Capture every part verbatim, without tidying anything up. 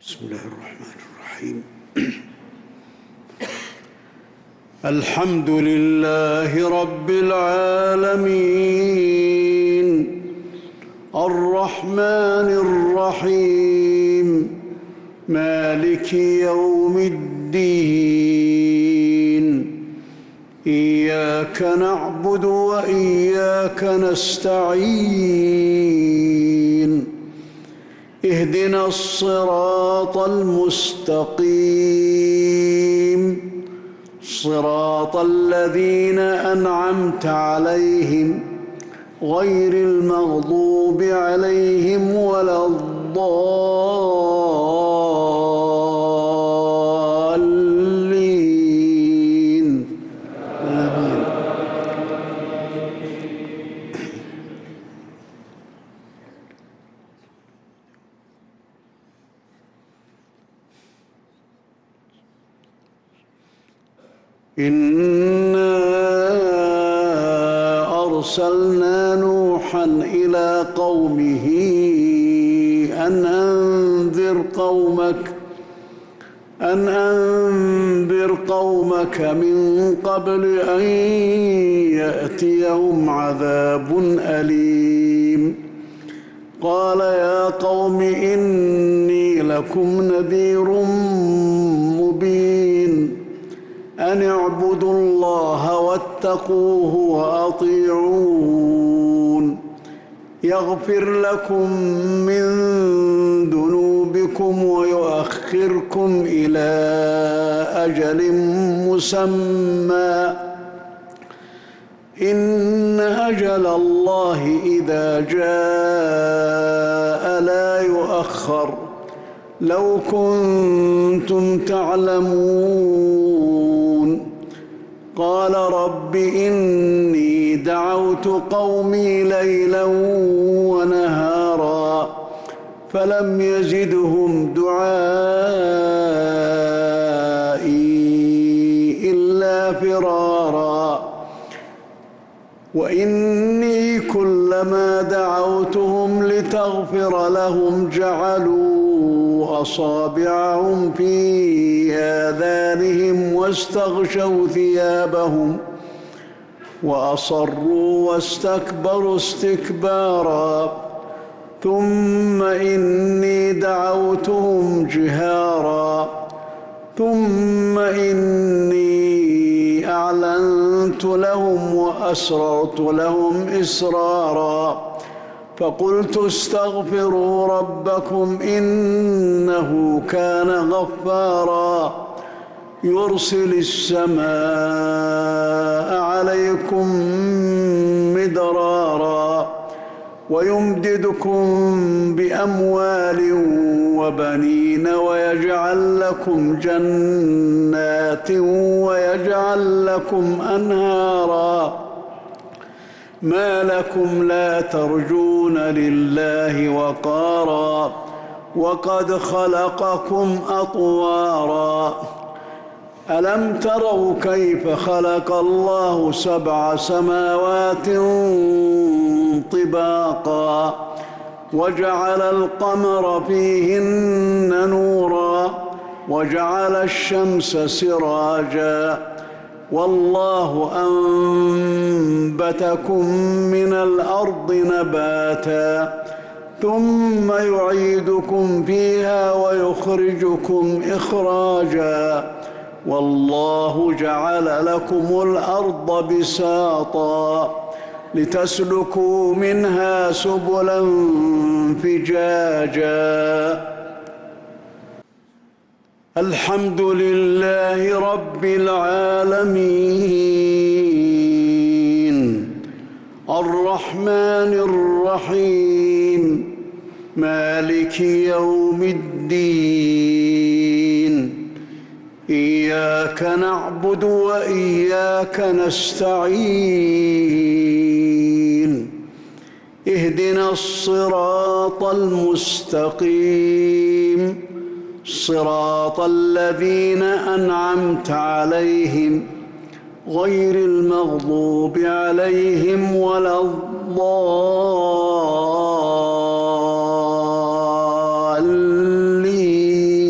بسم الله الرحمن الرحيم. الحمد لله رب العالمين الرحمن الرحيم مالك يوم الدين إياك نعبد وإياك نستعين اهدنا الصراط المستقيم صراط الذين أنعمت عليهم غير المغضوب عليهم ولا الضالين آمين. إنا أرسلنا نوحا إلى قومه أن أنذر قومك أن أنذر قومك من قبل أن يأتيهم عذاب أليم. قال يا قوم إني لكم نذير مبين أن اعبدوا الله واتقوه وأطيعون يغفر لكم من ذنوبكم ويؤخركم إلى أجل مسمى إن أجل الله إذا جاء لا يؤخر لو كنتم تعلمون. قال رب إني دعوت قومي ليلا ونهارا فلم يزدهم دعائي إلا فرارا وإني كلما دعوتهم لتغفر لهم جعلوا أصابعهم في آذانهم واستغشوا ثيابهم وأصروا واستكبروا استكبارا ثم إني دعوتهم جهارا ثم إني أعلنت لهم وأسررت لهم إسرارا فقلت استغفروا ربكم إنه كان غفارا يرسل السماء عليكم مدرارا ويمددكم بأموال وبنين ويجعل لكم جنات ويجعل لكم أنهارا ما لكم لا ترجون لله وقارا وقد خلقكم أطوارا ألم تروا كيف خلق الله سبع سماوات طباقا وجعل القمر فيهن نورا وجعل الشمس سراجا والله أنبتكم من الأرض نباتا ثم يعيدكم فيها ويخرجكم إخراجا والله جعل لكم الأرض بساطا لتسلكوا منها سبلا فجاجا. الحمد لله رب العالمين الرحمن الرحيم مالك يوم الدين إياك نعبد وإياك نستعين اهدنا الصراط المستقيم صراط الذين أنعمت عليهم غير المغضوب عليهم ولا الضالين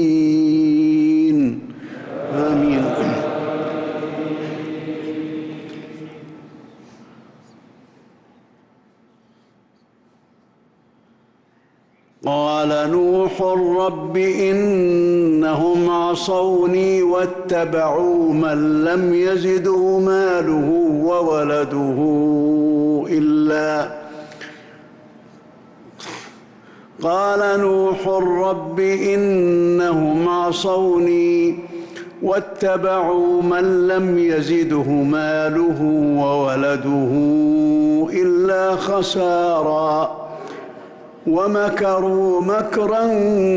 قال نوح رب إنهم عصوني واتبعوا من لم يزده ماله وولده إلا قال نوح رب إنهم عصوني واتبعوا من لم يزده ماله وولده إلا خسارا ومكروا مكرا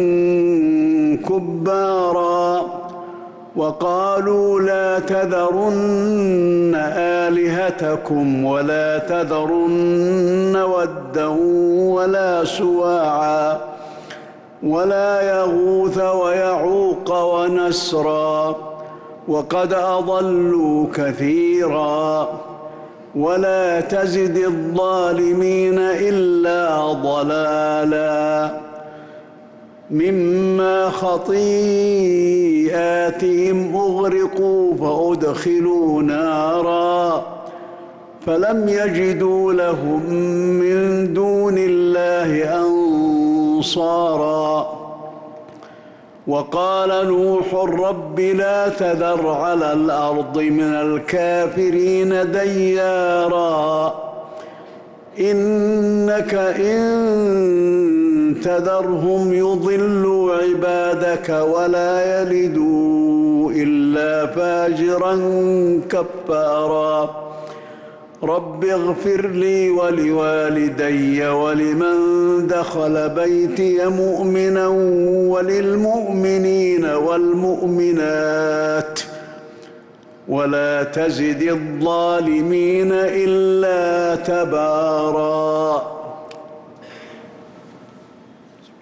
كبارا وقالوا لا تذرن آلهتكم ولا تذرن ودا ولا سواعا ولا يغوث ويعوق ونسرا وقد أضلوا كثيرا ولا تزد الظالمين إلا ضلالا مما خطيئاتهم أغرقوا فأدخلوا نارا فلم يجدوا لهم من دون الله أنصارا وقال نوح رب لا تذر على الأرض من الكافرين ديارا إنك إن تذرهم يضلوا عبادك ولا يلدوا إلا فاجرا كفارا رب اغفر لي ولوالدي ولمن دخل بيتي مؤمنا وللمؤمنين والمؤمنات ولا تزد الظالمين إلا تبارا.